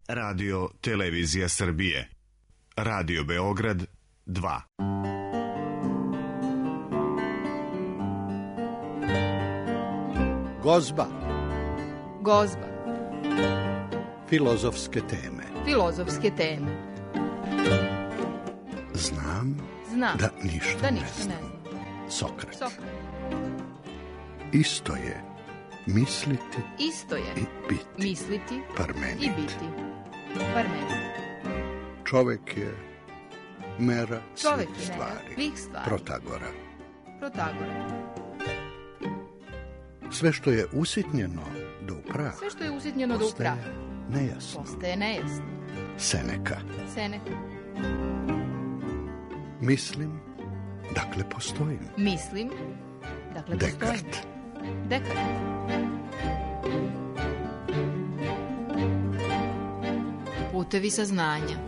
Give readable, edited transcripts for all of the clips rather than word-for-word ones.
Radio Televizija Srbije. Radio Beograd 2. Gozba. Gozba. Filozofske teme. Filozofske teme. Znam Da ništa ne znam. Sokrat. Isto je misliti i biti. Misliti Parmenid. i biti. Parmenid. Čovek je mera Čovek svih je mera stvari. svih stvari. Protagora. Sve što je usitnjeno do prah Sve što je usitnjeno do prah postaje nejasno. Seneka. Mislim, dakle postojim. Mislim, dakle postojim. Dekart. Putevi saznanja.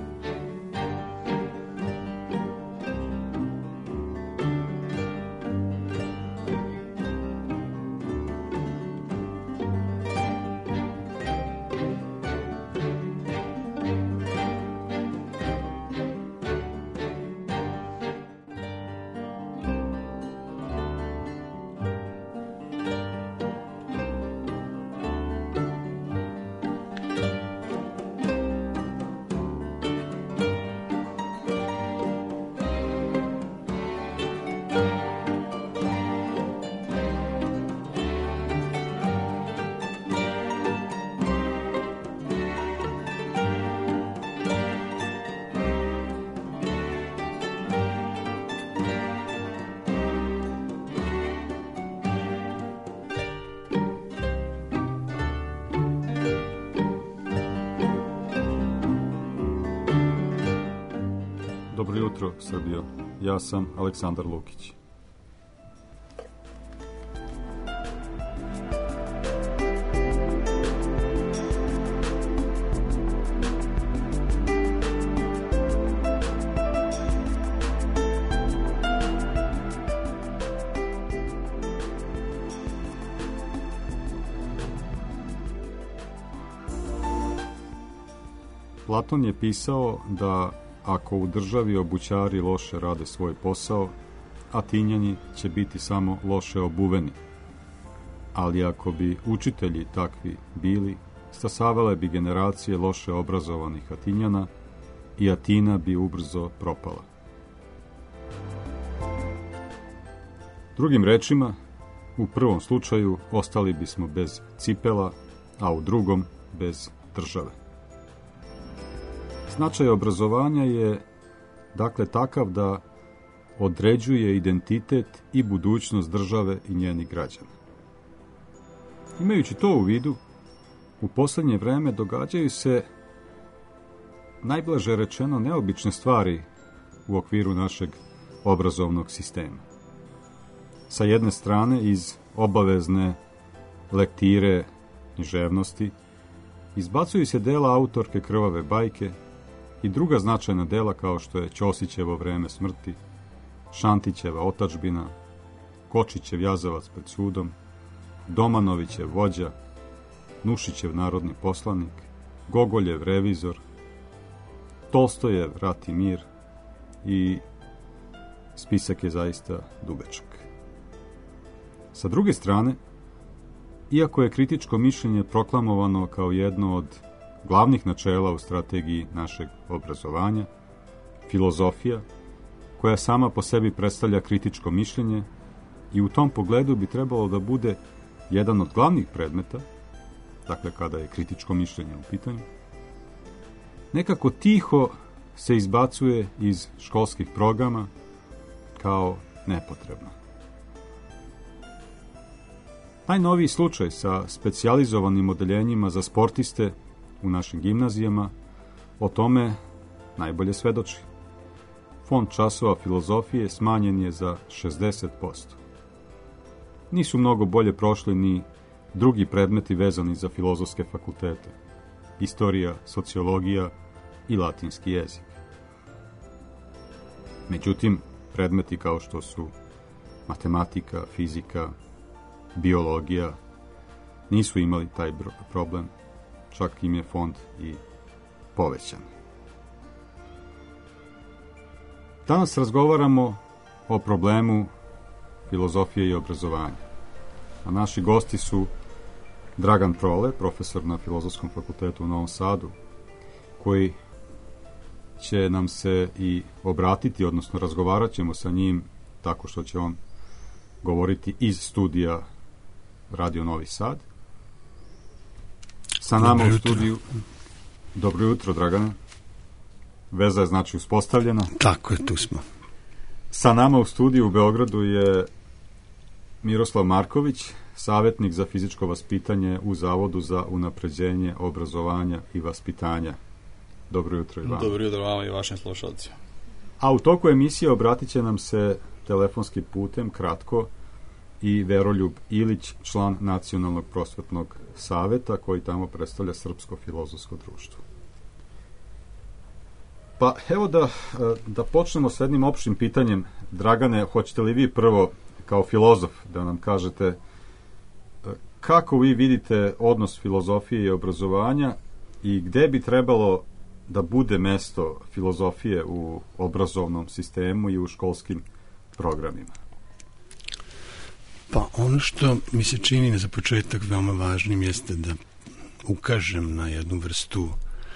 Dobro jutro, Srbijo. Ja sam Aleksandar Lukić. Platon je pisao da ako u državi obućari loše rade svoj posao, Atinjani će biti samo loše obuveni. Ali ako bi učitelji takvi bili, stasavale bi generacije loše obrazovanih Atinjana i Atina bi ubrzo propala. Drugim rečima, u prvom slučaju ostali bismo bez cipela, a u drugom bez države. Značaj obrazovanja je, dakle, takav da određuje identitet i budućnost države i njenih građana. Imajući to u vidu, u posljednje vreme događaju se, najblaže rečeno, neobične stvari u okviru našeg obrazovnog sistema. Sa jedne strane, iz obavezne lektire književnosti izbacuju se dela autorke Krvave bajke i druga značajna dela kao što je Ćosićevo vreme smrti, Šantićeva otadžbina, Kočićev jazavac pred sudom, Domanovićev vođa, Nušićev narodni poslanik, Gogoljev revizor, Tolstojev Rat i mir i spisak je zaista dugačak. Sa druge strane, iako je kritičko mišljenje proklamovano kao jedno od glavnih načela u strategiji našeg obrazovanja, filozofija, koja sama po sebi predstavlja kritičko mišljenje i u tom pogledu bi trebalo da bude jedan od glavnih predmeta, dakle kada je kritičko mišljenje u pitanju, nekako tiho se izbacuje iz školskih programa kao nepotrebno. Najnoviji slučaj sa specijalizovanim odeljenjima za sportiste u našim gimnazijama o tome najbolje svedoči. Fond časova filozofije smanjen je za 60%. Nisu mnogo bolje prošli ni drugi predmeti vezani za filozofske fakultete, istorija, sociologija i latinski jezik. Međutim, predmeti kao što su matematika, fizika, biologija nisu imali taj problem, čak im je fond i povećan. Danas razgovaramo o problemu filozofije i obrazovanja. A naši gosti su Dragan Prole, profesor na Filozofskom fakultetu u Novom Sadu, koji će nam se i obratiti, odnosno razgovarat ćemo sa njim tako što će on govoriti iz studija Radio Novi Sad. Sa nama u studiju... Dobro jutro, Dragane. Veza je znači uspostavljena. Tako je, tu smo. Sa nama u studiju u Beogradu je Miroslav Marković, savjetnik za fizičko vaspitanje u Zavodu za unapređenje obrazovanja i vaspitanja. Dobro jutro i vama. Dobro jutro vama i vašim slušalcima. A u toku emisije obratit će nam se telefonskim putem, kratko, i Veroljub Ilić, član Nacionalnog prosvetnog saveta, koji tamo predstavlja Srpsko filozofsko društvo. Pa evo da počnemo s jednim opštim pitanjem. Dragane, hoćete li vi prvo, kao filozof, da nam kažete kako vi vidite odnos filozofije i obrazovanja i gde bi trebalo da bude mesto filozofije u obrazovnom sistemu i u školskim programima? Pa ono što mi se čini za početak veoma važnim jeste da ukažem na jednu vrstu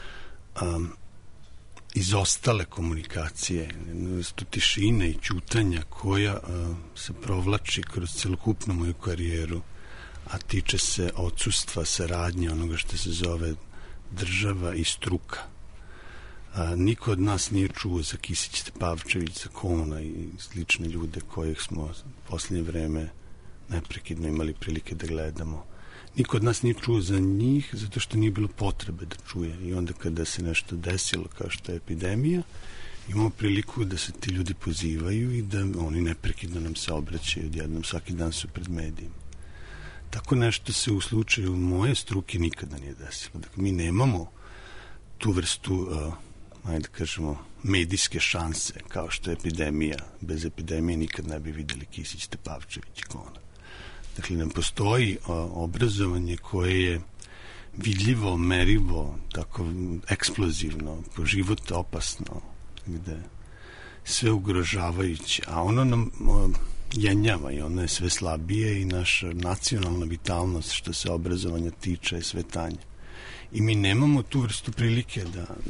izostale komunikacije, jednu vrstu tišine i ćutanja koja se provlači kroz celokupnu moju karijeru, a tiče se odsustva saradnje onoga što se zove država i struka. Niko od nas nije čuo za Kisić Tepavčević, za Kona i slične ljude kojih smo posljednje vreme neprekidno imali prilike da gledamo. Niko od nas nije čuo za njih zato što nije bilo potrebe da čuje. I onda kada se nešto desilo kao što je epidemija, imamo priliku da se ti ljudi pozivaju i da oni neprekidno nam se obraćaju odjednom, svaki dan su pred medijima. Tako nešto se u slučaju moje struke nikada nije desilo. Dakle, mi nemamo tu vrstu, ajde kažemo, medijske šanse, kao što je epidemija. Bez epidemije nikad ne bi videli Kisić, Tepavčević i Kona. Dakle, nam postoji obrazovanje koje je vidljivo, merivo, tako eksplozivno, po život opasno, gde sve ugrožavajuće, a ono nam jenjava i ono je sve slabije i naša nacionalna vitalnost što se obrazovanja tiče je sve tanje. I mi nemamo tu vrstu prilike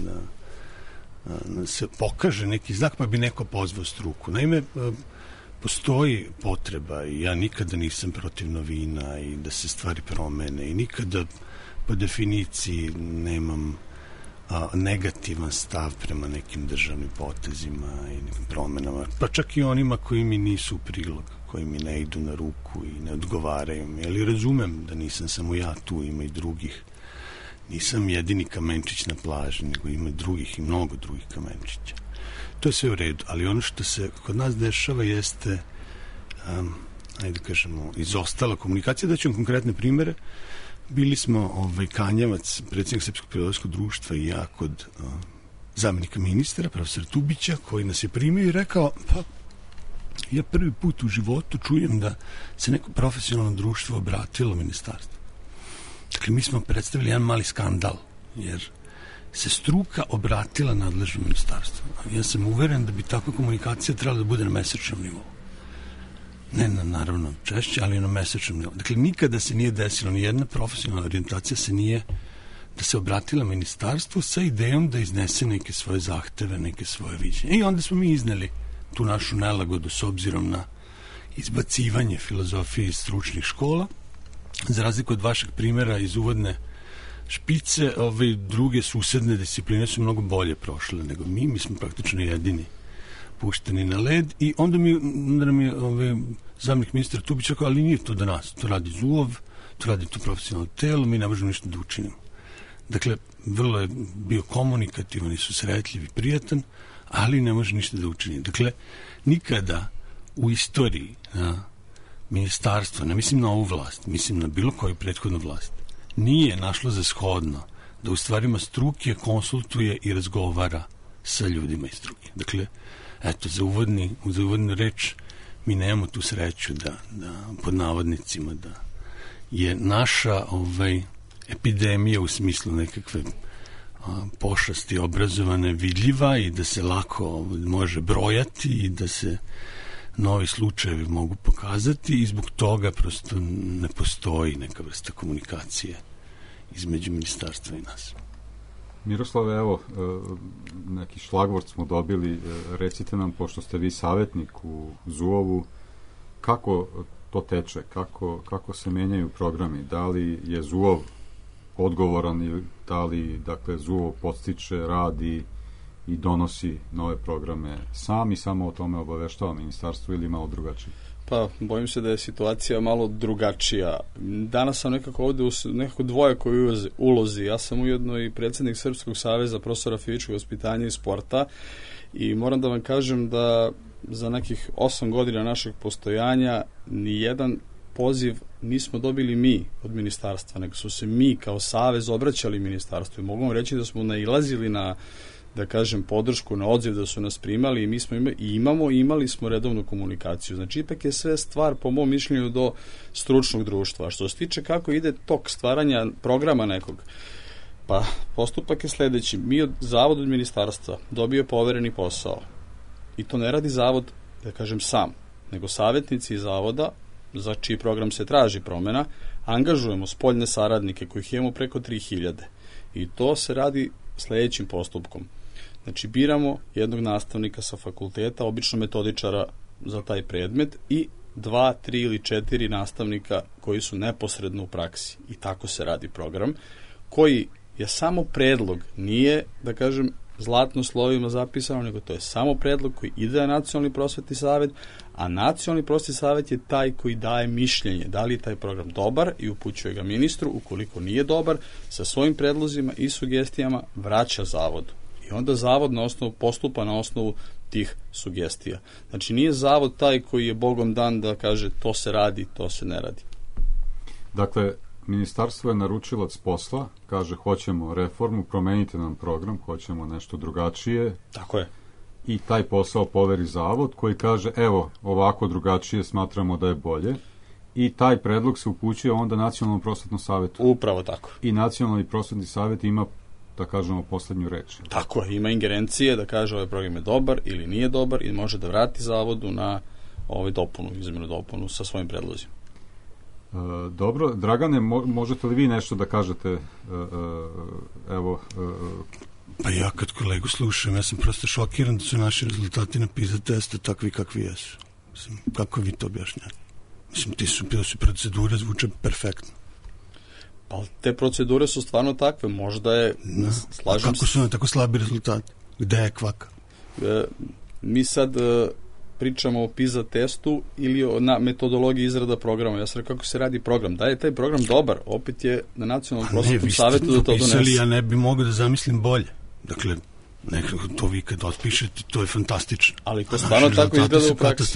da se pokaže neki znak pa bi neko pozvao struku. Naime, postoji potreba i ja nikada nisam protiv novina i da se stvari promene i nikada po definiciji nemam negativan stav prema nekim državnim potezima i nekim promenama, pa čak i onima koji mi nisu u prilog, koji mi ne idu na ruku i ne odgovaraju mi, ali razumem da nisam samo ja tu, ima i drugih. Nisam jedini kamenčić na plaži, nego ima drugih i mnogo drugih kamenčića. To je sve u redu, ali ono što se kod nas dešava jeste, ajde kažemo, izostala komunikacija. Da ću vam konkretne primere. Bili smo Kanjavac, predsjednik Srpskog filozofskog društva i ja kod zamenika ministra, profesora Tubića, koji nas je primio i rekao, pa ja prvi put u životu čujem da se neko profesionalno društvo obratilo ministarstvu. Dakle, mi smo predstavili jedan mali skandal, jer se struka obratila nadležnom ministarstvu. Ja sam uveren da bi takva komunikacija trebala da bude na mesečnom nivou. Ne naravno češće, ali na mesečnom nivou. Dakle, nikada se nije desilo, ni jedna profesionalna orijentacija se nije da se obratila ministarstvu sa idejom da iznese neke svoje zahteve, neke svoje viđenje. I onda smo mi izneli tu našu nelagodu s obzirom na izbacivanje filozofije iz stručnih škola. Za razliku od vašeg primjera iz uvodne špice, druge susedne discipline su mnogo bolje prošle nego mi smo praktično jedini pušteni na led i onda nam je zamenik ministra Tubić rekao, ali nije to do nas, to radi ZUOV, to radi to profesionalno telo, mi ne možemo ništa da učinimo. Dakle, vrlo je bio komunikativan i susretljiv i prijatan, ali ne može ništa da učini. Dakle, nikada u istoriji ministarstva, ne mislim na ovu vlast, mislim na bilo koju prethodnu vlast, nije našlo za shodno da u stvarima struke konsultuje i razgovara sa ljudima iz struke. Dakle, eto, za uvodnu reč mi nemamo tu sreću da pod navodnicima, da je naša epidemija u smislu nekakve pošasti obrazovane vidljiva i da se lako može brojati i da se novi slučajevi mogu pokazati i zbog toga prosto ne postoji neka vrsta komunikacije između ministarstva i nas. Miroslave, evo, neki šlagvort smo dobili. Recite nam, pošto ste vi savjetnik u ZUOV-u, kako to teče? Kako se menjaju programi? Da li je ZUOV odgovoran ili da li, dakle, ZUOV podstiče, radi i donosi nove programe sam i samo o tome obaveštava ministarstvo ili malo drugačije? Pa, bojim se da je situacija malo drugačija. Danas sam nekako ovde u nekako dvojakoj ulozi. Ja sam ujedno i predsjednik Srpskog saveza profesora fizičkog vaspitanja i sporta i moram da vam kažem da za nekih 8 godina našeg postojanja nijedan poziv nismo dobili mi od ministarstva, nego su se mi kao savez obraćali ministarstvu i mogu vam reći da smo nailazili na, da kažem, podršku, na odziv, da su nas primali i mi smo imali smo redovnu komunikaciju. Znači, ipak je sve stvar, po mom mišljenju, do stručnog društva. Što se tiče kako ide tok stvaranja programa nekog, pa postupak je sledeći. Zavod od ministarstva dobio povereni posao i to ne radi zavod, da kažem, sam, nego savjetnici zavoda, za čiji program se traži promjena, angažujemo spoljne saradnike kojih imamo preko 3000 i to se radi sledećim postupkom. Znači, biramo jednog nastavnika sa fakulteta, obično metodičara za taj predmet i 2, 3 ili 4 nastavnika koji su neposredno u praksi. I tako se radi program, koji je samo predlog, nije, da kažem, zlatno slovima zapisano, nego to je samo predlog koji ide na Nacionalni prosvetni savet, a Nacionalni prosvetni savet je taj koji daje mišljenje da li je taj program dobar i upućuje ga ministru. Ukoliko nije dobar, sa svojim predlozima i sugestijama vraća zavodu. I onda zavod postupa na osnovu tih sugestija. Znači, nije zavod taj koji je Bogom dan da kaže to se radi, to se ne radi. Dakle, ministarstvo je naručilac posla, kaže hoćemo reformu, promenite nam program, hoćemo nešto drugačije. Tako je. I taj posao poveri zavod koji kaže evo, ovako drugačije smatramo da je bolje. I taj predlog se upućuje onda Nacionalnom prosvetnom savetu. Upravo tako. I Nacionalni prosvetni savet ima, da kažemo, poslednju reč. Tako je, ima ingerencije da kaže ovaj program je dobar ili nije dobar i može da vrati zavodu na izmenu dopunu sa svojim predlozima. Dobro, Dragane, možete li vi nešto da kažete? Pa ja kad kolegu slušam, ja sam prosto šokiran da su naši rezultati na PISA testu takvi kakvi jesu. Mislim, kako vi to objašnjate? Mislim, te procedure zvuče perfektno. Pa te procedure su stvarno takve, možda je... Slažem kako su tako slabi rezultati? Gde je kvaka? Mi sad pričamo o PISA testu ili o metodologiji izrada programa. Ja sam rekao kako se radi program. Da je taj program dobar, opet je na Nacionalnom prosvetnom savetu da to donese. Ja ne bi mogao da zamislim bolje. Dakle, nekako to vi kad otpišete, to je fantastično. Ali to stvarno tako izgleda u praksi.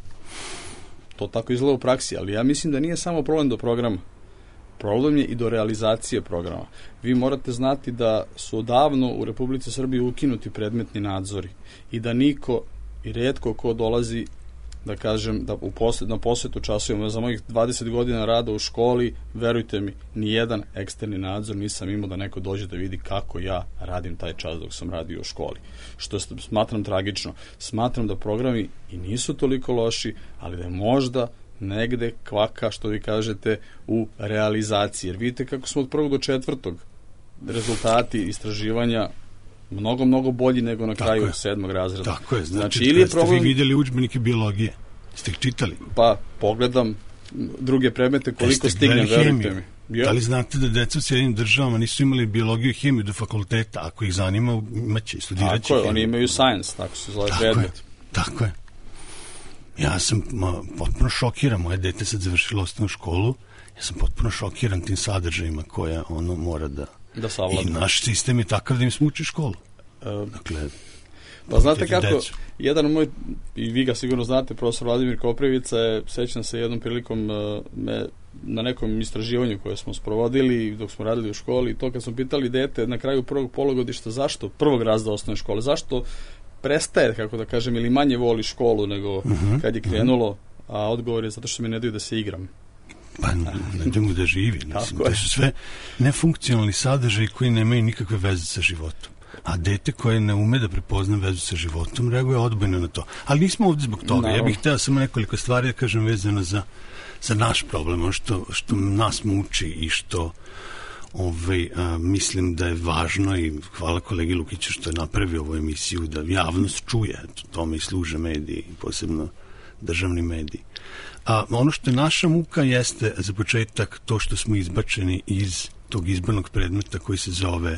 To tako izgleda u praksi, ali ja mislim da nije samo problem do programa. Problem je i do realizacije programa. Vi morate znati da su odavno u Republici Srbiji ukinuti predmetni nadzori i da niko i rijetko ko dolazi, da kažem, da na posvetu časovima. Za mojih 20 godina rada u školi, verujte mi, nijedan eksterni nadzor nisam imao da neko dođe da vidi kako ja radim taj čas dok sam radio u školi. Što smatram tragično. Smatram da programi i nisu toliko loši, ali da je možda negde kvaka, što vi kažete, u realizaciji. Jer vidite kako smo od 1. do 4. rezultati istraživanja mnogo bolji nego na kraju 7. razreda. Tako je, znači ili ste vi vidjeli udžbenike biologije? Ste ih čitali? Pa, pogledam druge predmete koliko stignem, verujte mi. Da li znate da deca u Sjedinjenim državama nisu imali biologiju i hemiju do fakulteta? Ako ih zanima, imaće i studiraće. Tako je, oni imaju science, tako se zove predmet. Tako je. Ja sam potpuno šokiran, moje dete sad završilo osnovnu školu, ja sam potpuno šokiran tim sadržajima koje ono mora da savlada. I naš sistem je takav da im smuči školu. Dakle, pa znate kako, jedan moj, i vi ga sigurno znate, profesor Vladimir Koprivica je, sećam se jednom prilikom na nekom istraživanju koje smo sprovodili dok smo radili u školi, to kad smo pitali dete na kraju prvog polugodišta zašto, prvog razreda osnovne škole, zašto prestaje, kako da kažem, ili manje voli školu nego kad je krenulo, a odgovor je zato što mi ne daju da se igram. Pa ne dajmo da živi. Mislim, to su sve nefunkcionalni sadržaji koji nemaju nikakve veze sa životom. A dete koje ne ume da prepozna vezu sa životom reaguje odbojno na to. Ali nismo ovdje zbog toga. Ja bih hteo samo nekoliko stvari da kažem vezano za naš problem, ono što nas muči i što mislim da je važno, i hvala kolegi Lukiću što je napravio ovu emisiju, da javnost čuje. Tome i služe mediji, posebno državni mediji. A ono što je naša muka jeste za početak to što smo izbačeni iz tog izbornog predmeta koji se zove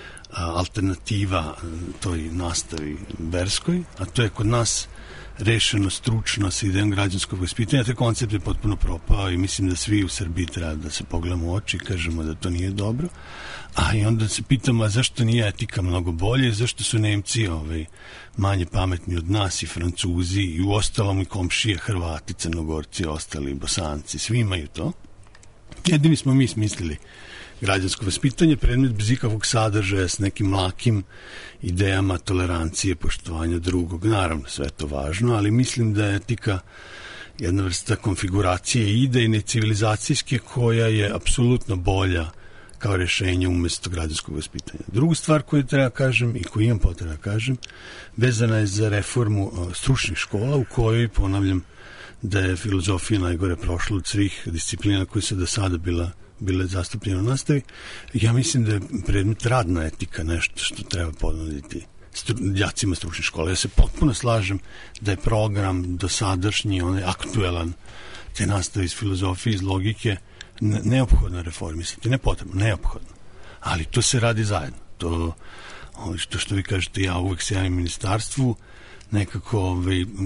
alternativa toj nastavi verskoj, a to je kod nas rešeno stručno sa idejom građanskog vaspitanja. Taj koncept je potpuno propao i mislim da svi u Srbiji treba da se pogledamo u oči i kažemo da to nije dobro. A i onda se pitamo, a zašto nije etika mnogo bolje, zašto su Nemci manje pametni od nas i Francuzi i u ostalom i komšije, Hrvati, Crnogorci, ostali Bosanci, svi imaju to. Jedini smo mi smislili građansko vaspitanje, predmet bez ikakvog sadržaja s nekim mlakim idejama tolerancije, poštovanja drugog. Naravno, sve je to važno, ali mislim da je etika jedna vrsta konfiguracije idejne civilizacijske koja je apsolutno bolja kao rešenje umesto građanskog vaspitanja. Drugu stvar koju treba kažem i koju imam potreba kažem, vezana je za reformu stručnih škola u kojoj, ponavljam, da je filozofija najgore prošla od svih disciplina koje su do sada bile zastupljene u nastavi. Ja mislim da je predmet radna etika nešto što treba ponuditi đacima stručne škole. Ja se potpuno slažem da je program dosadašnji, onaj aktuelan, te nastave iz filozofije, iz logike, neophodno reformisati, ne potrebno, neophodno. Ali to se radi zajedno. To što vi kažete, ja uvek se javim ministarstvu, nekako,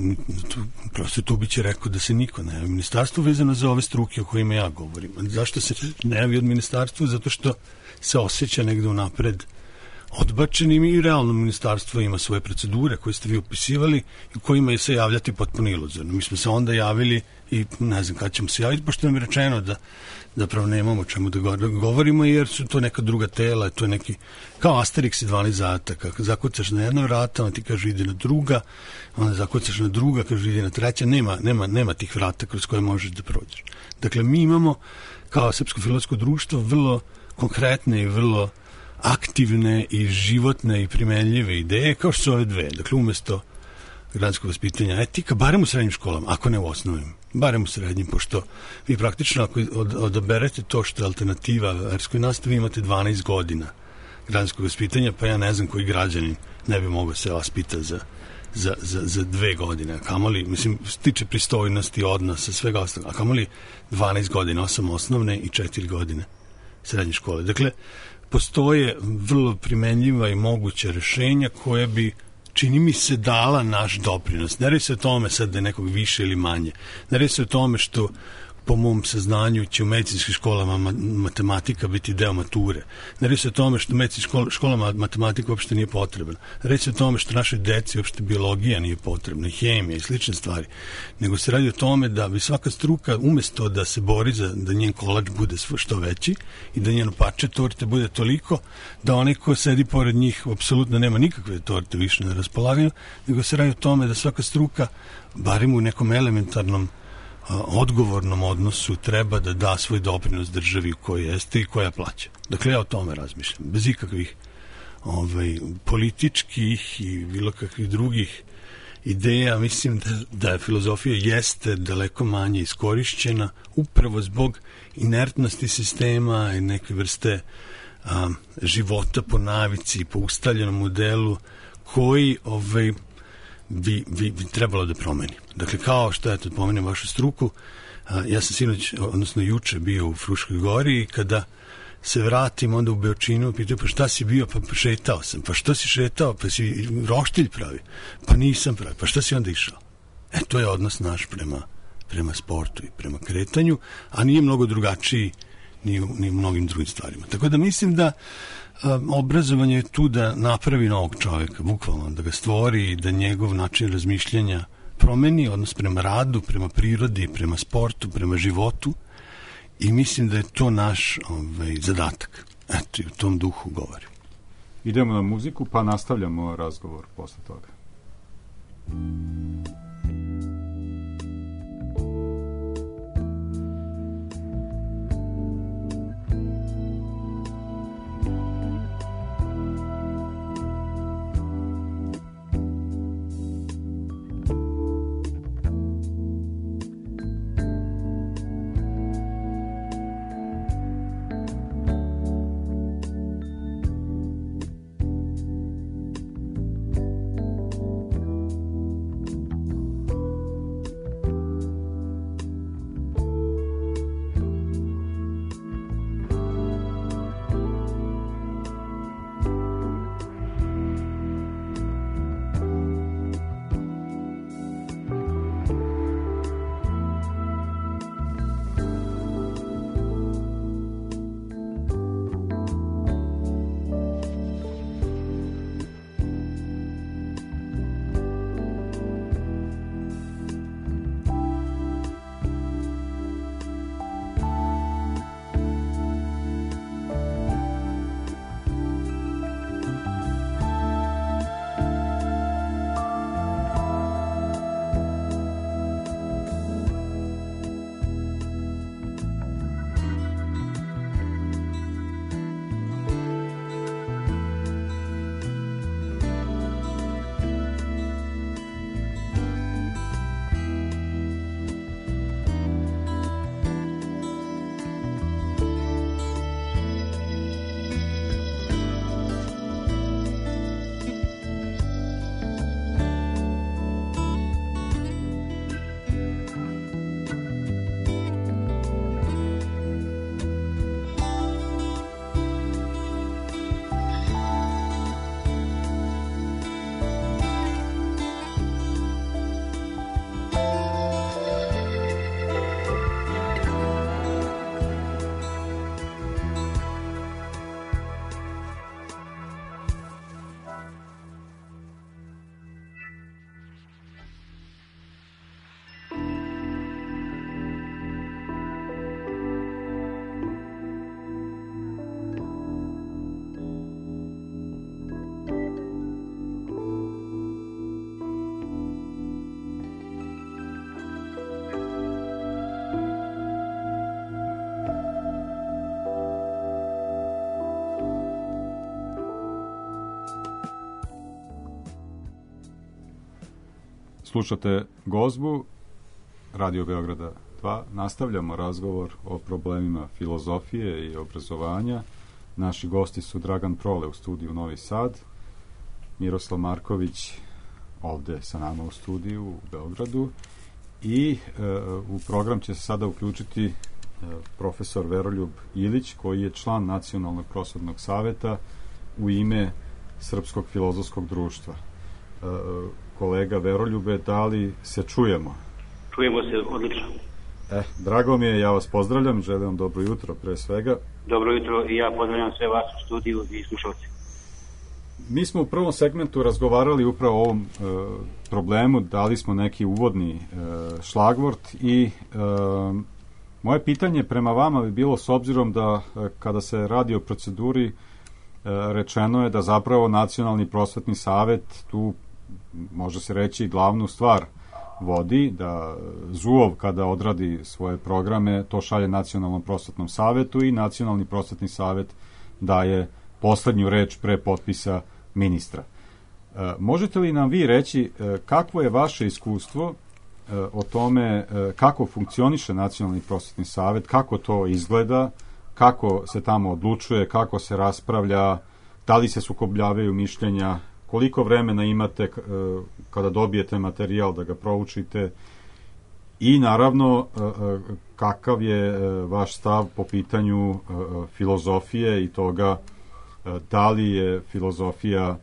prosto tu biće rekao da se niko ne javi ministarstvu vezano za ove struke o kojima ja govorim. Zašto se ne javi od ministarstva? Zato što se osjeća negde unapred odbačenim i realno ministarstvo ima svoje procedure koje ste vi upisivali i kojima je se javljati potpuno iluzorno. Mi smo se onda javili i ne znam kada ćemo se javiti, pošto nam je rečeno da zapravo nemamo o čemu da govorimo, jer su to neka druga tela, to je neki, kao Asterix i 12 zadataka. Zakucaš na jedno vrata, on ti kaže ide na druga, onda zakucaš na druga, kaže ide na treća, nema tih vrata kroz koje možeš da prođeš. Dakle, mi imamo kao Srpsko filozofsko društvo vrlo konkretne i vrlo aktivne i životne i primenljive ideje, kao što su ove dve. Dakle, umesto građanskog vaspitanja etika, barem u srednjim školama, ako ne u osnovnim, barem u srednjim, pošto vi praktično ako odaberete to što je alternativa verskoj nastavi, imate 12 godina građanskog vaspitanja, pa ja ne znam koji građanin ne bi mogao se vaspita za 2 godine, a kamoli, mislim, stiče pristojnosti, odnosa, svega ostalog, a kamoli 12 godina, 8 osnovne i 4 godine srednje škole. Dakle, postoje vrlo primenljiva i moguća rešenja koje bi, čini mi se, dala naš doprinos. Ne radi se o tome sad da je nekog više ili manje. Ne radi se o tome što, po mom saznanju, će u medicinskim školama matematika biti deo mature. Ne radi se o tome što u medicinskim školama matematika uopšte nije potrebna. Ne radi se o tome što našoj deci uopšte biologija nije potrebna, hemija i slične stvari. Nego se radi o tome da bi svaka struka, umesto da se bori da njen kolač bude što veći i da njeno parče torte bude toliko da onaj ko sedi pored njih apsolutno nema nikakve torte više na raspolaganju, nego se radi o tome da svaka struka, barem u nekom elementarnom odgovornom odnosu, treba da da svoj doprinos državi u kojoj jeste i koja plaća. Dakle, ja o tome razmišljam. Bez ikakvih političkih i bilo kakvih drugih ideja. Mislim da filozofija jeste daleko manje iskorišćena upravo zbog inertnosti sistema i neke vrste života po navici, po ustaljenom modelu koji bi trebalo da promeni. Dakle, kao što ja pomenem vašu struku, ja sam sinoć, odnosno juče bio u Fruškoj gori i kada se vratim onda u Beočinu, pitaju, pa šta si bio? Pa šetao sam. Pa što si šetao? Pa si roštilj pravi? Pa nisam pravi. Pa šta si onda išao? To je odnos naš prema sportu i prema kretanju, a nije mnogo drugačiji ni u mnogim drugim stvarima. Tako da mislim da obrazovanje je tu da napravi novog čovjeka, bukvalno, da ga stvori i da njegov način razmišljanja promeni, odnos prema radu, prema prirodi, prema sportu, prema životu, i mislim da je to naš zadatak. Eto, i u tom duhu govorim. Idemo na muziku, pa nastavljamo razgovor posle toga. Slušate Gozbu, Radio Beograda 2. Nastavljamo razgovor o problemima filozofije i obrazovanja. Naši gosti su Dragan Prole u studiju Novi Sad, Miroslav Marković ovde sa nama u studiju u Beogradu i u program će se sada uključiti profesor Veroljub Ilić, koji je član Nacionalnog prosvetnog saveta u ime Srpskog filozofskog društva. Kolega Veroljube, da li se čujemo? Čujemo se odlično. Drago mi je, ja vas pozdravljam, želim vam dobro jutro pre svega. Dobro jutro i ja pozdravljam sve vas u studiju i slušalci. Mi smo u prvom segmentu razgovarali upravo o ovom problemu, dali smo neki uvodni šlagvort i moje pitanje prema vama bi bilo, s obzirom da kada se radi o proceduri, rečeno je da zapravo Nacionalni prosvetni savet tu, može se reći, glavnu stvar vodi, da ZUOV kada odradi svoje programe to šalje Nacionalnom prosvetnom savetu i Nacionalni prosvetni savet daje poslednju reč pre potpisa ministra. Možete li nam vi reći kakvo je vaše iskustvo o tome kako funkcioniše Nacionalni prosvetni savet, kako to izgleda, kako se tamo odlučuje, kako se raspravlja, da li se sukobljavaju mišljenja, koliko vremena imate kada dobijete materijal da ga proučite i naravno kakav je vaš stav po pitanju filozofije i toga da li je filozofija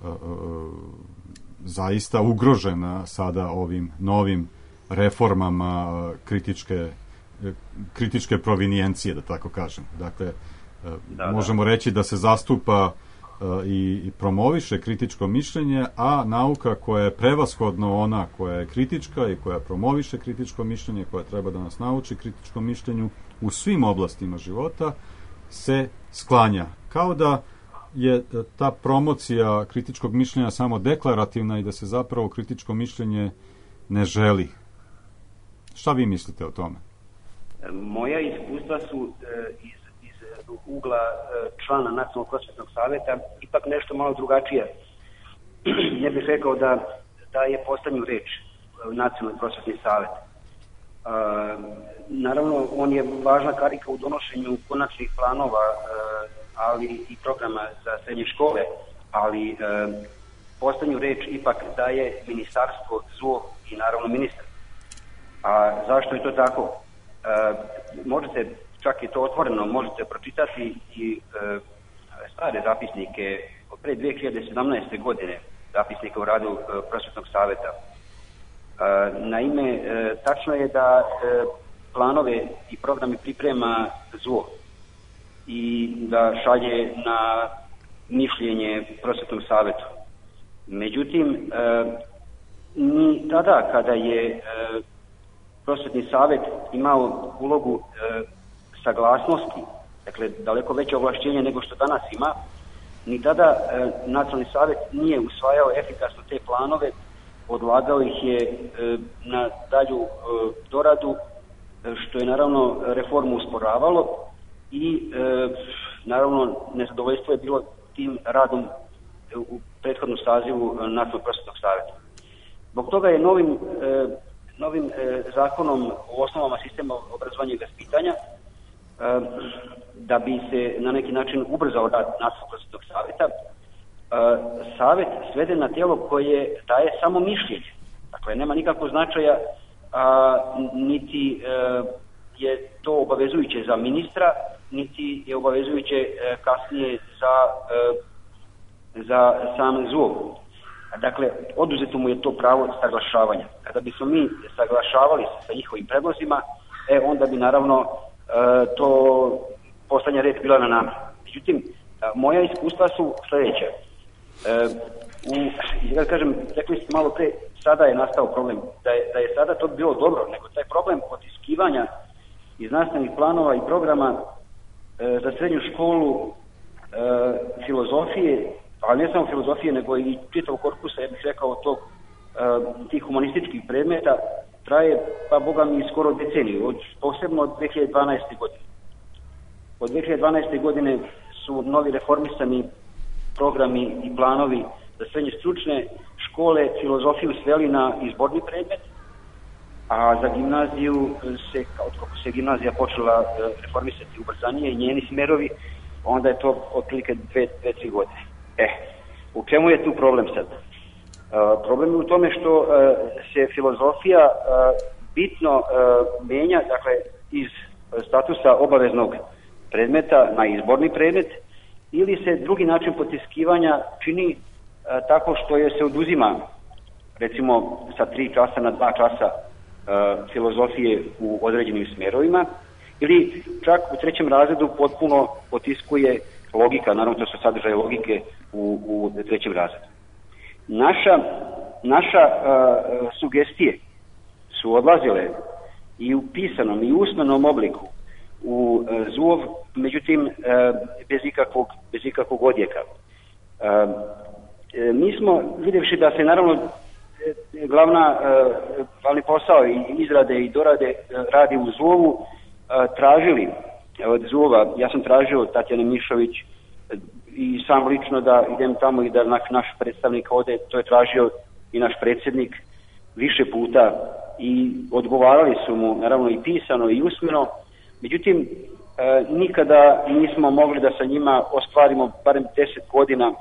zaista ugrožena sada ovim novim reformama kritičke provinijencije, da tako kažem. Dakle, možemo reći da se zastupa i promoviše kritičko mišljenje, a nauka koja je prevashodno ona koja je kritička i koja promoviše kritičko mišljenje, koja treba da nas nauči kritičkom mišljenju u svim oblastima života, se sklanja. Kao da je ta promocija kritičkog mišljenja samo deklarativna i da se zapravo kritičko mišljenje ne želi. Šta vi mislite o tome? Moja iskustva su iz ugla člana Nacionalnog prosvetnog saveta ipak nešto malo drugačije. Ne bih rekao da je poslednju reč Nacionalni prosvetni savet. Naravno, on je važna karika u donošenju konačnih planova, ali i programa za srednje škole, ali poslednju reč ipak daje ministarstvo, ZUOV i naravno ministar. A zašto je to tako? Možete, čak i to otvoreno, možete pročitati i stare zapisnike od pre 2017. godine, zapisnike u radu prosvetnog saveta. Naime, tačno je da planove i programe priprema ZUOV i da šalje na mišljenje prosvetnom savetu. Međutim, ni tada kada je prosvetni savet imao ulogu saglasnosti, dakle daleko veće ovlašćenje nego što danas ima, ni tada Nacionalni savet nije usvajao efikasno te planove, odlagao ih je na dalju doradu, što je naravno reformu usporavalo i naravno nezadovoljstvo je bilo tim radom u prethodnom sazivu Nacionalnog prosvetnog saveta. Zbog toga je novim zakonom o osnovama sistema obrazovanja i vaspitanja, da bi se na neki način ubrzao rad Nacionalnog prosvetnog saveta, savet svede na tijelo koje daje samo mišljenje. Dakle, nema nikakvog značaja, niti je to obavezujuće za ministra, niti je obavezujuće kasnije za sam ZUOV. Dakle, oduzeto mu je to pravo saglašavanja. Kada bismo mi saglašavali sa njihovim predlozima, onda bi naravno to poslednja reč bila na nama. Međutim, moja iskustva su sledeća. Da kažem, rekli ste malo pre, sada je nastao problem. Da je sada to bilo dobro, nego taj problem otiskivanja iz nastavnih planova i programa za srednju školu filozofije, ali ne samo filozofije, nego i čitavog korpusa, ja bih rekao, tih humanističkih predmeta, traje, pa boga mi, skoro deceniju, posebno od 2012. godine. Od 2012. godine su novi reformisani programi i planovi za srednje stručne škole škole filozofiju sveli na izborni predmet, a za gimnaziju kako se gimnazija počela reformisati ubrzanije i njeni smerovi, onda je to otprilike 2-3 godine. U čemu je tu problem sad? Problem je u tome što se filozofija bitno menja, dakle, iz statusa obaveznog predmeta na izborni predmet, ili se drugi način potiskivanja čini tako što je se oduzima, recimo, sa 3 časa na 2 časa filozofije u određenim smerovima, ili čak u 3. razredu potpuno potiskuje logika, naravno to su sadržaje logike u 3. razredu. Naša sugestije su odlazile i u pisanom i usmenom obliku u ZUOV, međutim bez ikakvog odjeka. Mi smo, vidjevši da se naravno glavni posao i izrade i dorade radi u ZUOV-u, tražili od ZUOV-a, ja sam tražio od Tatjane Mišović i sam lično da idem tamo i da naš predstavnik ode, to je tražio i naš predsjednik više puta i odgovarali su mu naravno i pisano i usmeno, međutim nikada nismo mogli da sa njima ostvarimo barem 10 godina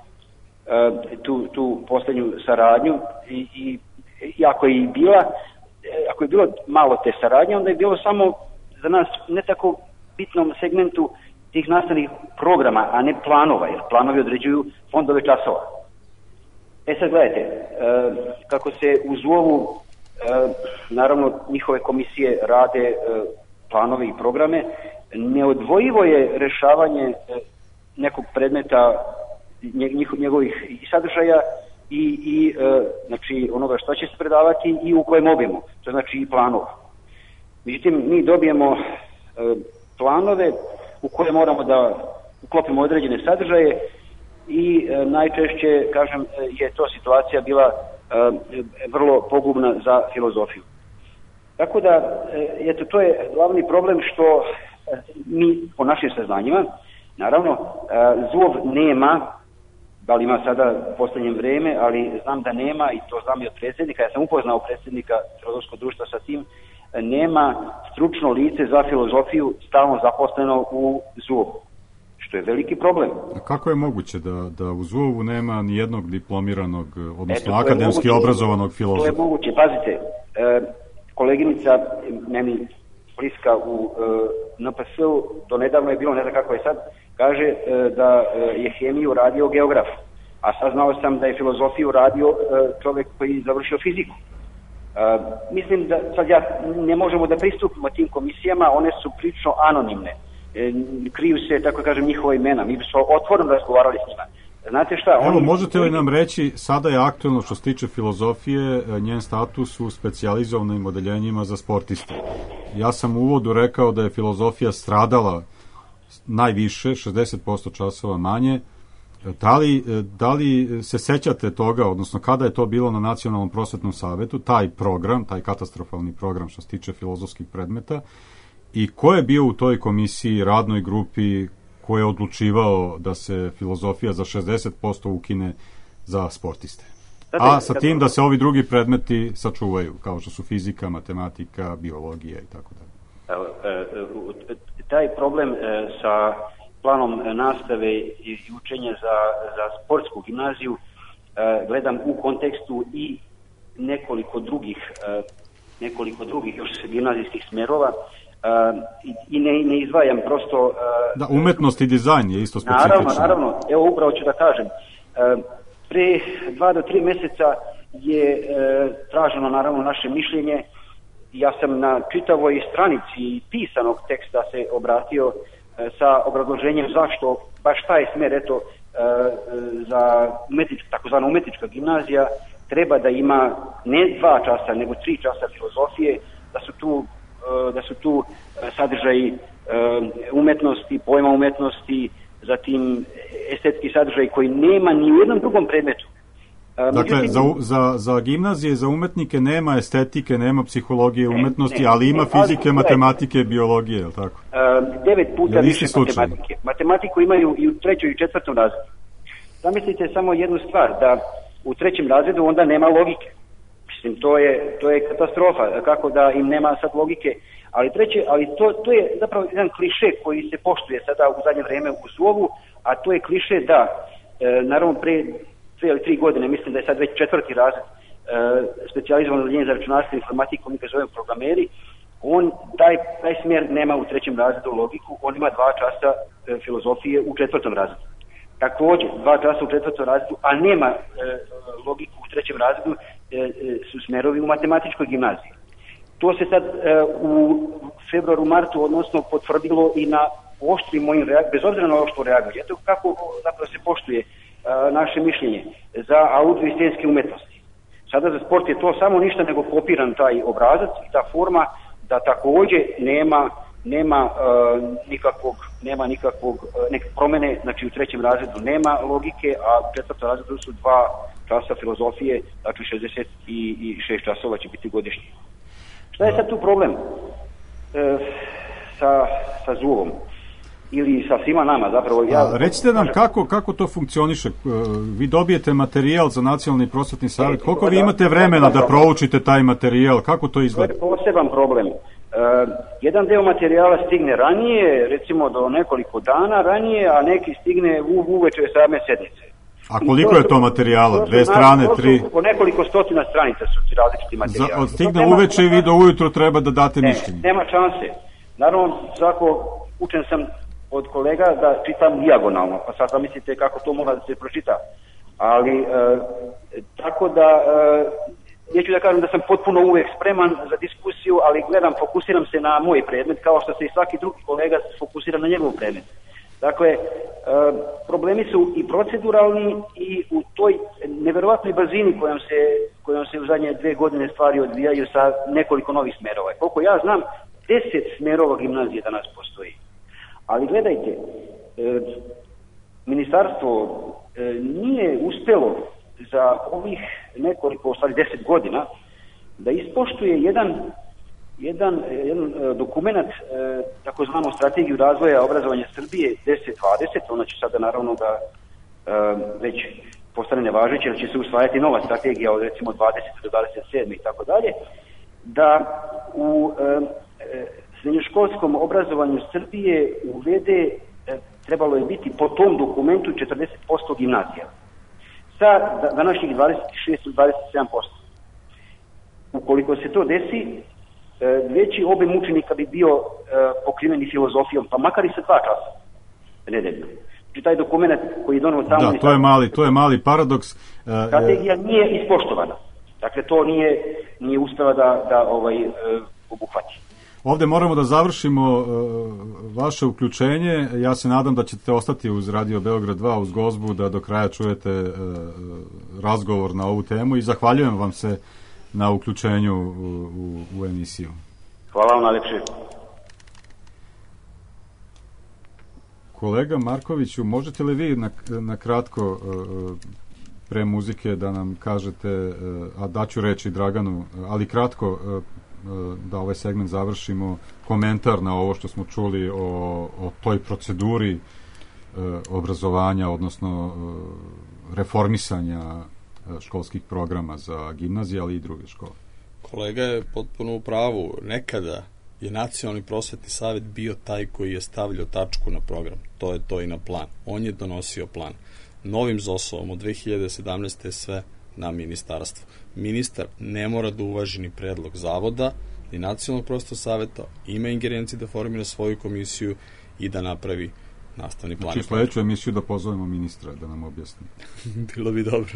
tu posljednju saradnju i ako je bilo malo te saradnje, onda je bilo samo za nas ne tako bitnom segmentu tih nastavnih programa, a ne planova, jer planovi određuju fondove časova. Sad gledajte, kako se u ZUOV-u naravno njihove komisije rade planove i programe, neodvojivo je rešavanje nekog predmeta, njegovih sadržaja i znači onoga što će se predavati i u kojem obimu, to znači i planova. Međutim, mi dobijemo planove u koje moramo da uklopimo određene sadržaje i najčešće, kažem, je to situacija bila vrlo pogubna za filozofiju. Tako da, eto, to je glavni problem što mi, po našim saznanjima, naravno, ZUOV nema, da li ima sada u posljednjem vreme, ali znam da nema, i to znam i od predsjednika, ja sam upoznao predsjednika Filozofskog društva sa tim, nema stručno lice za filozofiju stalno zaposleno u ZUOV-u, što je veliki problem. A kako je moguće da u ZUOV-u nema ni jednog diplomiranog, odnosno akademski obrazovanog filozofa? To je moguće, pazite, koleginica meni bliska u NPS-u, do nedavno je bilo, ne znam kako je sad, kaže da je hemiju radio geograf, a saznao sam da je filozofiju radio čovjek koji je završio fiziku. Mislim da sad ne možemo da pristupimo tim komisijama, one su prilično anonimne, kriju se, tako kažem, njihova imena, mi smo otvoreno razgovarali s njima. Znate šta? Evo, možete li nam reći, sada je aktuelno što se tiče filozofije, njen status u specijalizovanim odeljenjima za sportiste. Ja sam u uvodu rekao da je filozofija najviše, 60% časova manje. Da li se sećate toga, odnosno kada je to bilo na Nacionalnom prosvetnom savetu, taj program, taj katastrofalni program što se tiče filozofskih predmeta, i ko je bio u toj komisiji, radnoj grupi, ko je odlučivao da se filozofija za 60% ukine za sportiste? A sa tim da se ovi drugi predmeti sačuvaju, kao što su fizika, matematika, biologija i tako dalje. Taj problem sa planom nastave i učenja za sportsku gimnaziju gledam u kontekstu i nekoliko drugih još gimnazijskih smerova i ne izdvajam prosto... Da, umetnost i dizajn je isto specifično. Naravno, evo upravo ću da kažem. Pre 2 do 3 meseca je traženo naravno naše mišljenje. Ja sam na čitavoj stranici pisanog teksta se obratio sa obrazloženjem zašto baš taj smer, eto, za takozvana umetnička gimnazija treba da ima ne 2 časa, nego 3 časa filozofije, da su tu sadržaji umetnosti, pojma umetnosti, zatim estetski sadržaj koji nema ni u jednom drugom predmetu. Dakle, za gimnazije, za umetnike nema estetike, nema psihologije umetnosti, ali ima fizike, matematike, biologije, je li tako? 9 puta više matematike. Matematiku imaju i u 3. i 4. razredu. Zamislite samo jednu stvar, da u 3. razredu, onda nema logike. Mislim, to je katastrofa, kako da im nema sad logike. Ali to je zapravo jedan kliše koji se poštuje sada u zadnje vreme u ZUOV-u, a to je kliše da, naravno pre 2 ili 3 godine, mislim da je sad već 4. razred, specijalizovano odeljenje za računarstvo i informatiku, mi ga zovemo programeri, on taj smjer nema u 3. razredu logiku, on ima 2 časa filozofije u 4. razredu. Također, 2 časa u 4. razredu, a nema logiku u 3. razredu, su smerovi u matematičkoj gimnaziji. To se sad u februaru, martu, odnosno potvrdilo i na oštrim mojim reakcijama, bez obzira na ovo što reaguje. Eto kako zapravo se poštuje naše mišljenje za audio i scenske umetnosti. Sada za sport je to samo ništa nego kopiran taj obrazac i ta forma, da također nema nikakvog neke promene, znači u 3. razredu nema logike, a u 4. razredu su 2 časa filozofije, znači 66 časova će biti godišnji. Šta je sad tu problem sa ZUOV-om? Ili sa svima nama zapravo? Recite nam kako to funkcioniše. Vi dobijete materijal za Nacionalni prosvetni savjet. Koliko vi imate vremena da proučite taj materijal? Kako to izgleda? To je poseban problem. Jedan deo materijala stigne ranije, recimo do nekoliko dana ranije, a neki stigne uveče same sednice. A koliko je to materijala? 2 strane, 3? Po nekoliko stotina stranica su različiti materijali. Od stigne uveče i vi do ujutro treba da date mišljenje. Nema šanse. Naravno, učen sam od kolega da čitam dijagonalno, pa sad zamislite kako to mora da se pročita. Ali, tako da, neću da kažem da sam potpuno uvek spreman za diskusiju, ali fokusiram se na moj predmet, kao što se i svaki drugi kolega fokusira na njegov predmet. Dakle, problemi su i proceduralni i u toj neverovatnoj brzini kojom se u zadnje 2 godine stvari odvijaju sa nekoliko novih smerova. Koliko ja znam, 10 smerova gimnazije danas postoji. Ali gledajte, ministarstvo nije uspelo za ovih nekoliko, stvari 10 godina, da ispoštuje jedan dokument, takozvanu strategiju razvoja obrazovanja Srbije 10-20, ona će sada naravno da već postane nevažeća, jer će se usvajati nova strategija od recimo 20 do 27 i tako dalje, da u srednjoškolskom obrazovanju Srbije uvede, trebalo je biti po tom dokumentu 40% gimnazija. Sa današnjih 26 ili 27%. Ukoliko se to desi, veći obim učenika bi bio pokriven i filozofijom, pa makar i sa 2 časa nedeljno. Znači taj dokument koji je donio tamo... Da, to je mali paradoks. Strategija nije ispoštovana. Dakle, to nije uspela da obuhvati. Ovdje moramo da završimo vaše uključenje. Ja se nadam da ćete ostati uz Radio Beograd 2, uz gozbu, da do kraja čujete razgovor na ovu temu i zahvaljujem vam se na uključenju u emisiju. Hvala vam najlepše. Kolega Markoviću, možete li vi na kratko pre muzike da nam kažete, a daću reći Draganu, ali kratko da ovaj segment završimo, komentar na ovo što smo čuli o toj proceduri obrazovanja, odnosno reformisanja školskih programa za gimnazije, ali i druge škole. Kolega je potpuno u pravu. Nekada je Nacionalni prosvetni savjet bio taj koji je stavljao tačku na program. To je to i na plan. On je donosio plan. Novim ZOS-om od 2017. je sve na ministarstvo. Ministar ne mora da uvaži ni predlog zavoda ni Nacionalnog prosvetnog savjeta, ima ingerenciju da formira svoju komisiju i da napravi nastavni plan. Znači sledeću emisiju da pozovemo ministra da nam objasni. Bilo bi dobro.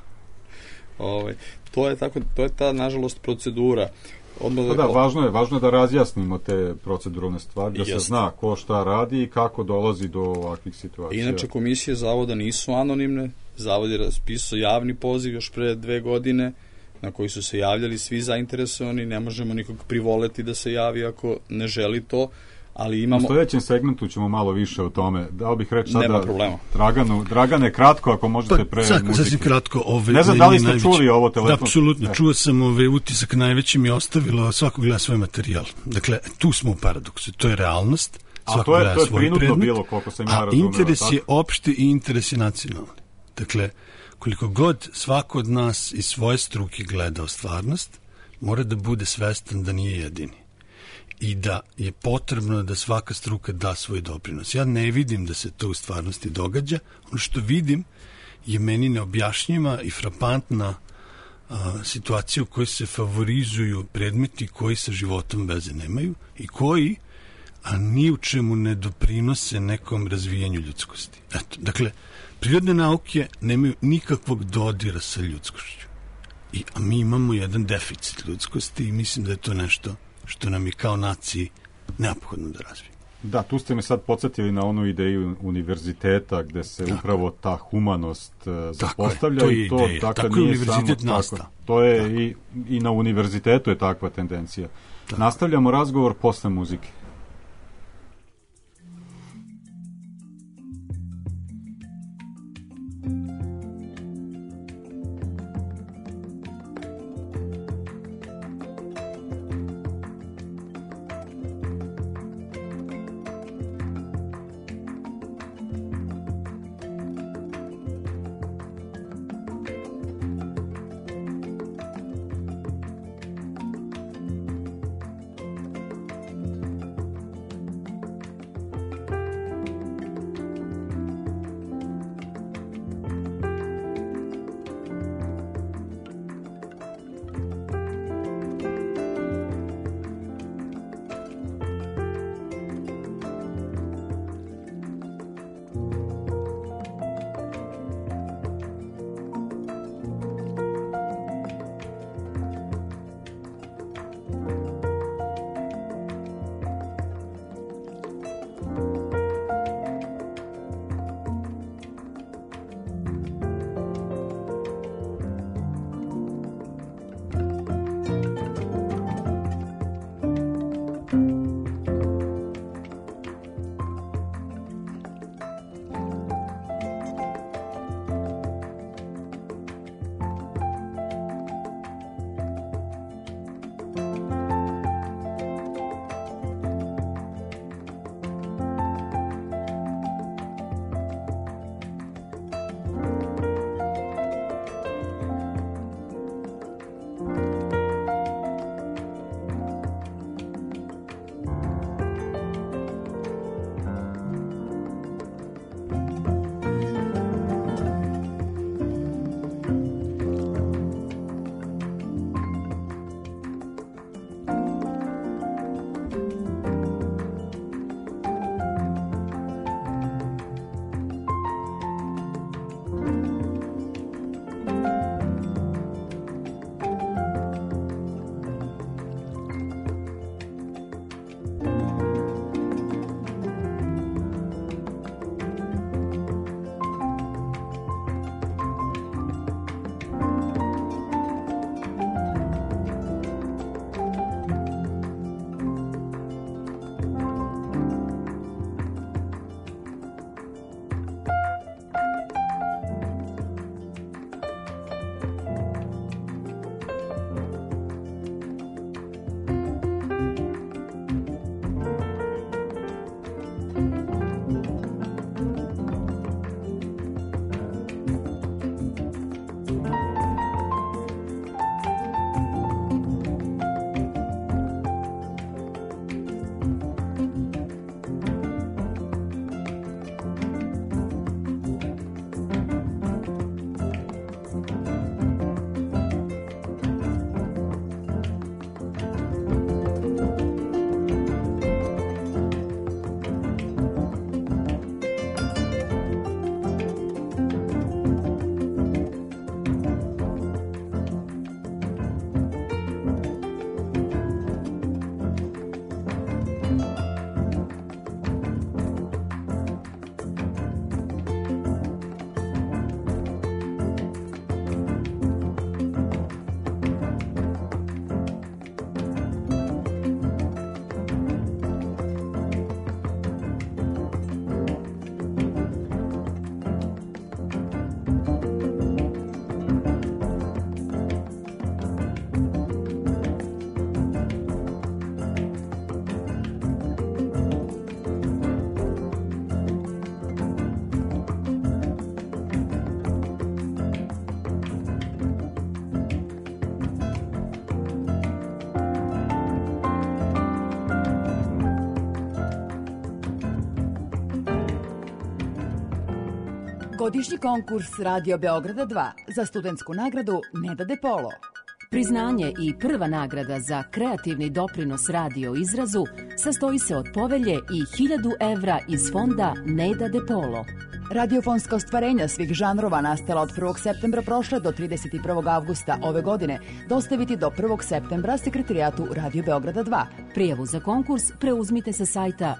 To je ta, nažalost, procedura. Važno je da razjasnimo te proceduralne stvari, da se zna ko šta radi i kako dolazi do ovakvih situacija. Inače, komisije zavoda nisu anonimne. Zavod je raspisao javni poziv još pre 2 godine na koji su se javljali svi zainteresovani. Ne možemo nikog privoleti da se javi ako ne želi to, ali imamo... U sljedećem segmentu ćemo malo više o tome. Dao bih reći sada Dragane, kratko, ako možete pre muzike. Sasvim kratko. Ne znam da li ste čuli ovo telefonsko. Apsolutno, čuo sam utisak najveći mi je ostavilo svako gleda svoj materijal. Dakle, tu smo u paradoksu. To je realnost. A to je prinudno bilo, koliko sam ja razumeo. A interes je opšti i interes je nacionalni. Dakle, koliko god svako od nas iz svoje struke gledao stvarnost, mora da bude svestan da nije jedini. I da je potrebno da svaka struka da svoj doprinos. Ja ne vidim da se to u stvarnosti događa. Ono što vidim je meni neobjašnjiva i frapantna situacija u kojoj se favorizuju predmeti koji sa životom veze nemaju i koji ni u čemu ne doprinose nekom razvijanju ljudskosti. Eto, dakle, prirodne nauke nemaju nikakvog dodira sa ljudskošću. A mi imamo jedan deficit ljudskosti i mislim da je to nešto što nam je kao naciji neophodno da razvijemo. Da, tu ste me sad podsjetili na onu ideju univerziteta gde se upravo ta humanost zapostavlja. To je i to, ideja. dakle, Tako je nije univerzitet samo nastao. tako. To je i na univerzitetu je takva tendencija. Tako. Nastavljamo razgovor posle muzike. Godišnji konkurs Radio Beograda 2 za studentsku nagradu Neda De Polo. Priznanje i prva nagrada za kreativni doprinos radio izrazu sastoji se od povelje i 1000 evra iz fonda Neda De Polo. Radiofonska ostvarenja svih žanrova nastala od 1. septembra prošle do 31. avgusta ove godine dostaviti do 1. septembra Sekretarijatu Radio Beograda 2. Prijavu za konkurs preuzmite sa sajta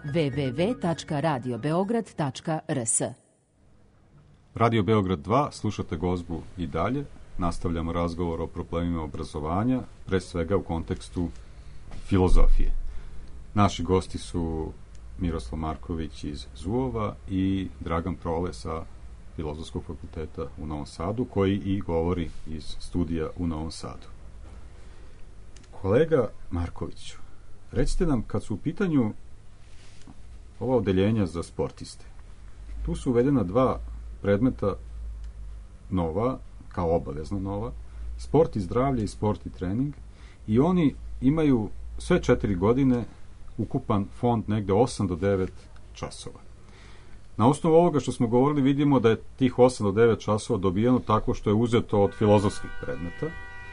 www.radiobeograd.rs. Radio Beograd 2, slušate Gozbu i dalje. Nastavljamo razgovor o problemima obrazovanja, pre svega u kontekstu filozofije. Naši gosti su Miroslav Marković iz ZUO-va i Dragan Prole sa Filozofskog fakulteta u Novom Sadu, koji i govori iz studija u Novom Sadu. Kolega Markoviću, recite nam, kad su u pitanju ova odeljenja za sportiste, tu su uvedena 2 predmeta nova, kao obavezno nova, sport i zdravlje i sport i trening, i oni imaju sve 4 godine ukupan fond negde 8 do 9 časova. Na osnovu ovoga što smo govorili vidimo da je tih 8 do 9 časova dobijeno tako što je uzeto od filozofskih predmeta.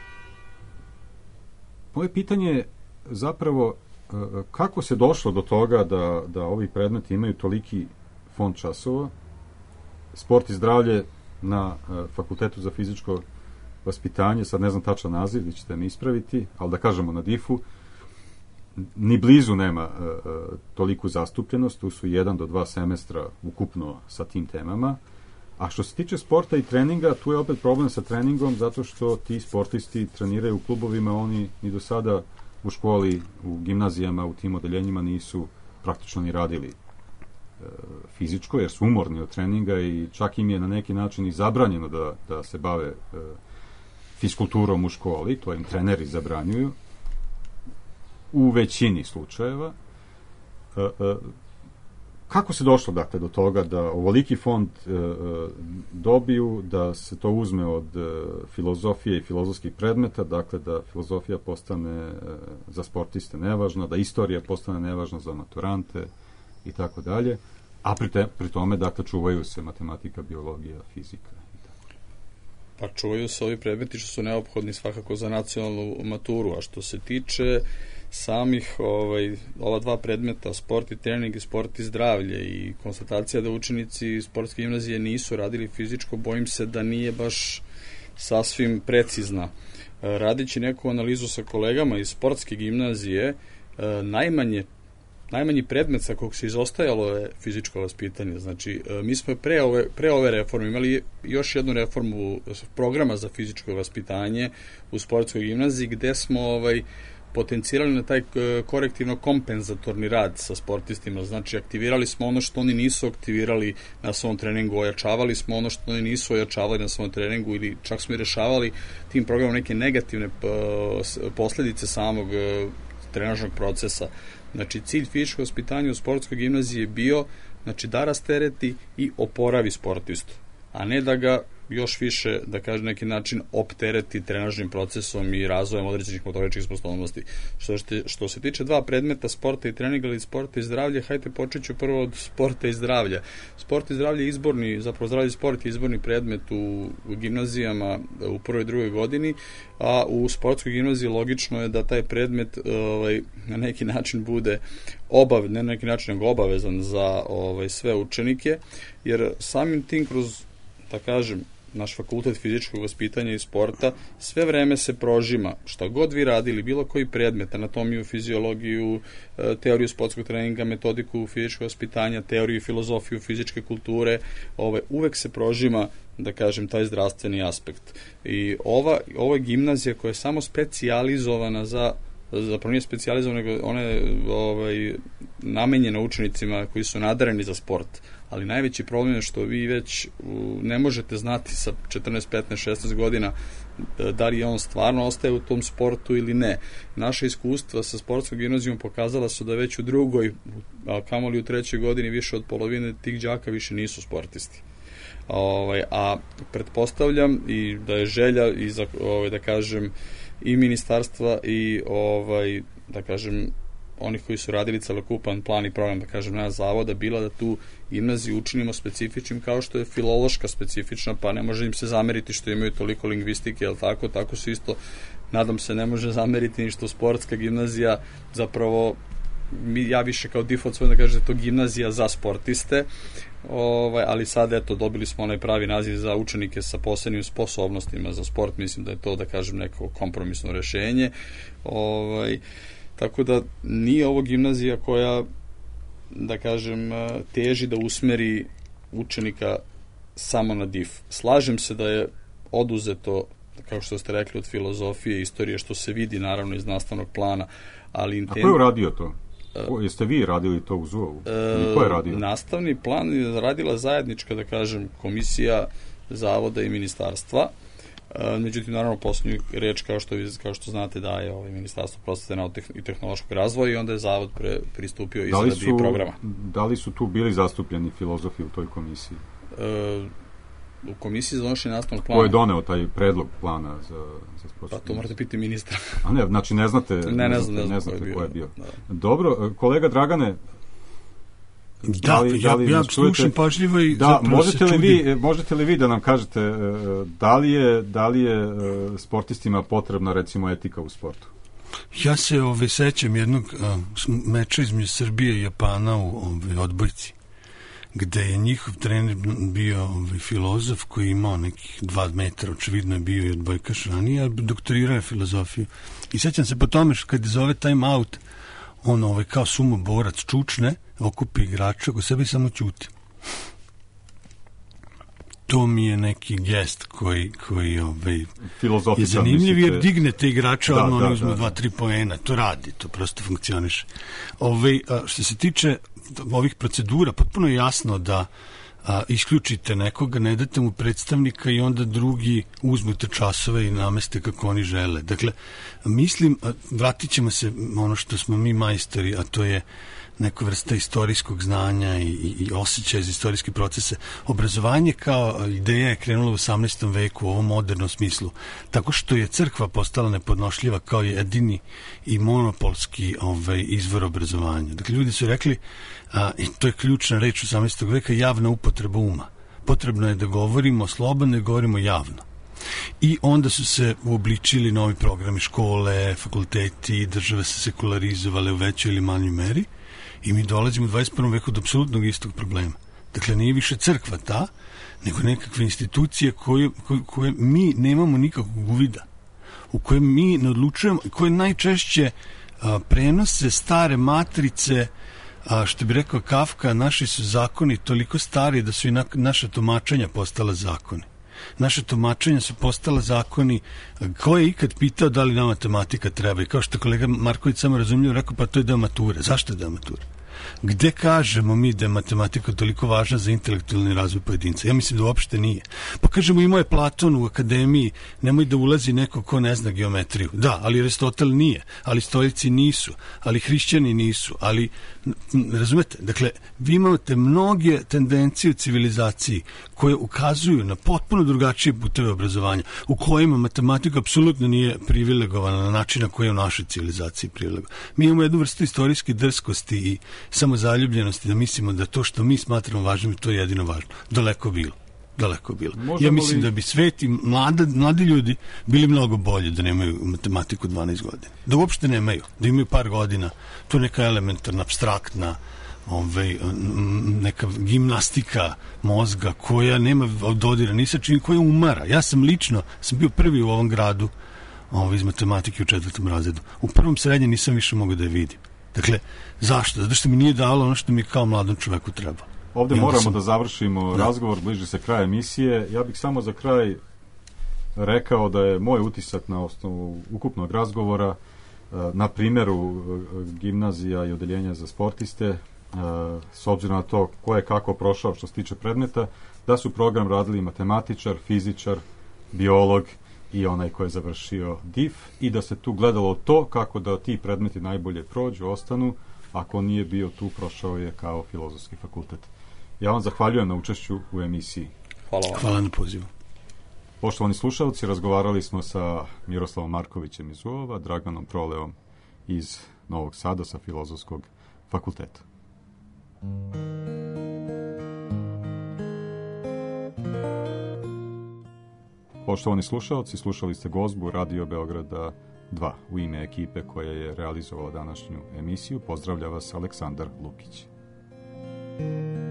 Moje pitanje je zapravo kako se došlo do toga da ovi predmeti imaju toliki fond časova. Sport i zdravlje na Fakultetu za fizičko vaspitanje, sad ne znam tačan naziv, vi ćete me ispraviti, ali da kažemo na DIF-u, ni blizu nema toliku zastupljenost, tu su 1 do 2 semestra ukupno sa tim temama. A što se tiče sporta i treninga, tu je opet problem sa treningom, zato što ti sportisti treniraju u klubovima, oni ni do sada u školi, u gimnazijama, u tim odeljenjima nisu praktično ni radili fizičko, jer su umorni od treninga i čak im je na neki način i zabranjeno da se bave fiskulturom u školi, to im treneri zabranjuju u većini slučajeva. Kako se došlo, dakle, do toga da ovoliki fond dobiju, da se to uzme od filozofije i filozofskih predmeta, dakle, da filozofija postane za sportiste nevažna, da istorija postane nevažna za maturante i tako dalje, a pri tome, dakle, čuvaju se matematika, biologija, fizika i tako. Pa čuvaju se ovi predmeti što su neophodni svakako za nacionalnu maturu, a što se tiče samih ova 2 predmeta, sport i trening i sport i zdravlje, i konstatacija da učenici sportske gimnazije nisu radili fizičko, bojim se da nije baš sasvim precizna. Radići neku analizu sa kolegama iz sportske gimnazije, najmanji predmet sa kog se izostajalo je fizičko vaspitanje. Znači, mi smo pre ove reforme imali još jednu reformu programa za fizičko vaspitanje u sportskoj gimnaziji, gde smo potencirali na taj korektivno-kompenzatorni rad sa sportistima. Znači, aktivirali smo ono što oni nisu aktivirali na svom treningu, ojačavali smo ono što oni nisu ojačavali na svom treningu, ili čak smo i rešavali tim programom neke negativne posledice samog trenažnog procesa. Znači, cilj fizičkog vaspitanja u sportskoj gimnaziji je bio, znači, da rastereti i oporavi sportistu, a ne da ga još više, da kažem, neki način optereti trenažnim procesom i razvojem određenih motoričkih sposobnosti. Što se tiče 2 predmeta, sporta i treninga ili sporta i zdravlje, hajde počet ću prvo od sporta i zdravlja. Sport i zdravlje je izborni, zapravo zdravlje i sport je izborni predmet u gimnazijama u prvoj i drugoj godini, a u sportskoj gimnaziji logično je da taj predmet na neki način bude ne na neki način nego obavezan za sve učenike, jer samim tim kroz, da kažem, naš fakultet fizičkog vaspitanja i sporta sve vreme se prožima, šta god vi radili, bilo koji predmet, anatomiju, fiziologiju, teoriju sportskog treninga, metodiku fizičkog vaspitanja, teoriju i filozofiju fizičke kulture, uvek se prožima, da kažem, taj zdravstveni aspekt. I ova je gimnazija koja je samo specijalizovana zapravo nije specijalizovana, nego ona je namenjena učenicima koji su nadareni za sport. Ali najveći problem je što vi već ne možete znati sa 14, 15, 16 godina da li je on stvarno ostaje u tom sportu ili ne. Naše iskustva sa sportskom gimnazijom pokazala su da već u drugoj, a kamoli u 3. godini, više od polovine tih đaka više nisu sportisti. A pretpostavljam i da je želja i za, da kažem, i ministarstva i da kažem onih koji su radili celokupan plan i program, da kažem, na zavoda, bila da tu gimnaziju učinimo specifičnim kao što je filološka specifična, pa ne može im se zameriti što imaju toliko lingvistike, jel tako su isto, nadam se, ne može zameriti ni što sportska gimnazija, zapravo ja više kao default svoj da kažem da je to gimnazija za sportiste, ali sad eto dobili smo onaj pravi naziv za učenike sa posebnim sposobnostima za sport, mislim da je to da kažem neko kompromisno rešenje, tako da nije ovo gimnazija koja da kažem teži da usmeri učenika samo na DIF. Slažem se da je oduzeto, kao što ste rekli, od filozofije, istorije, što se vidi naravno iz nastavnog plana, ali a ko je uradio to? Jeste vi radili to u ZUO-u? Ko je radio? Nastavni plan je radila zajednička, da kažem, komisija zavoda i ministarstva. Međutim, naravno, posljednju reč, kao što znate, daje Ministarstvo prosvete, nauke i tehnološkog razvoja i onda je zavod pristupio izradi programa. Da li su tu bili zastupljeni filozofi u toj komisiji? U komisiji za donošenje nastavnog plana. Ko je doneo taj predlog plana za sport? Pa to morate pitati ministra. A ne, znači ne znate, ne znate ko je bio. Da. Dobro, kolega Dragane, ja slušam pažljivo i zapravo se čudim. Možete li vi da nam kažete da li je sportistima potrebna recimo etika u sportu? Ja se sećam jednog meča između Srbije i Japana u odbojci, gde je njihov trener bio filozof koji je imao nekih 2 metra, očevidno je bio i odbojkaš ranije, a doktorirao je filozofiju. I sećam se po tome što kad je zove time out, on kao sumoborac čučne, okupi igrača oko sebe i samo ćuti. To mi je neki gest koji je zanimljiv, jer dignete igrača, oni uzmu 2-3 poena, to radi, to prosto funkcioniše. Što se tiče ovih procedura, potpuno je jasno da isključite nekoga, ne date mu predstavnika i onda drugi uzmute časove i nameste kako oni žele. Dakle, mislim, vratit ćemo se ono što smo mi majstori, a to je neka vrsta istorijskog znanja i osjećaja za istorijske procese. Obrazovanje kao ideja je krenula u 18. veku u ovom modernom smislu, tako što je crkva postala nepodnošljiva kao jedini i monopolski izvor obrazovanja. Dakle, ljudi su rekli, i to je ključna reč 18. veka, javna upotreba uma. Potrebno je da govorimo slobodno i govorimo javno. I onda su se uobličili novi programi, škole, fakulteti, države se sekularizovale u većoj ili manjoj meri. I mi dolazimo u 21. veku do apsolutnog istog problema. Dakle, nije više crkva ta, nego nekakve institucije koje mi nemamo nikakvog uvida, u koje mi ne odlučujemo, koje najčešće prenose stare matrice, što bi rekao Kafka, naši su zakoni toliko stari da su i naša tumačenja postala zakoni. Naše tumačenja su postala zakoni. Ko je ikad pitao da li nam matematika treba? I kao što kolega Marković samo razumljivo rekao, pa to je deo mature. Zašto je deo mature? Gde kažemo mi da je matematika toliko važna za intelektualni razvoj pojedinca? Ja mislim da uopšte nije. Pa kažemo, imao je Platon u akademiji, nemoj da ulazi neko ko ne zna geometriju. Da, ali Aristotel nije, ali stoici nisu, ali hrišćani nisu, ali, razumete, dakle, vi imate mnoge tendencije u civilizaciji koje ukazuju na potpuno drugačije puteve obrazovanja, u kojima matematika apsolutno nije privilegovana na način na koji je u našoj civilizaciji privilegovana. Mi imamo jednu vrstu istorijske drskosti i samozaljubljenosti da mislimo da to što mi smatramo važnim, to je jedino važno. Daleko bilo. Ja mislim da bi svet i mladi ljudi bili mnogo bolje da nemaju matematiku 12 godina. Da uopšte nemaju, da imaju par godina. To je neka elementarna, apstraktna neka gimnastika mozga koja nema dodira ni sa čim, koja umara. Ja sam lično bio prvi u ovom gradu iz matematike u 4. razredu. U 1. srednje nisam više mogao da je vidim. Dakle, zašto? Zato što mi nije dalo ono što mi kao mladom čoveku treba. Ovde moramo da završimo razgovor, bliži se kraj emisije. Ja bih samo za kraj rekao da je moj utisak na osnovu ukupnog razgovora na primjeru gimnazija i odeljenja za sportiste, s obzirom na to ko je kako prošao što se tiče predmeta, da su program radili matematičar, fizičar, biolog i onaj ko je završio DIF i da se tu gledalo to kako da ti predmeti najbolje prođu, ostanu, ako nije bio tu, prošao je kao filozofski fakultet. Ja vam zahvaljujem na učešću u emisiji. Hvala vam. Hvala na pozivu. Poštovani slušalci, razgovarali smo sa Miroslavom Markovićem iz UOV-a, Draganom Proleom iz Novog Sada sa Filozofskog fakulteta. Poštovani slušalci, slušali ste gozbu Radio Beograda 2. U ime ekipe koja je realizovala današnju emisiju pozdravlja vas Aleksandar Lukić.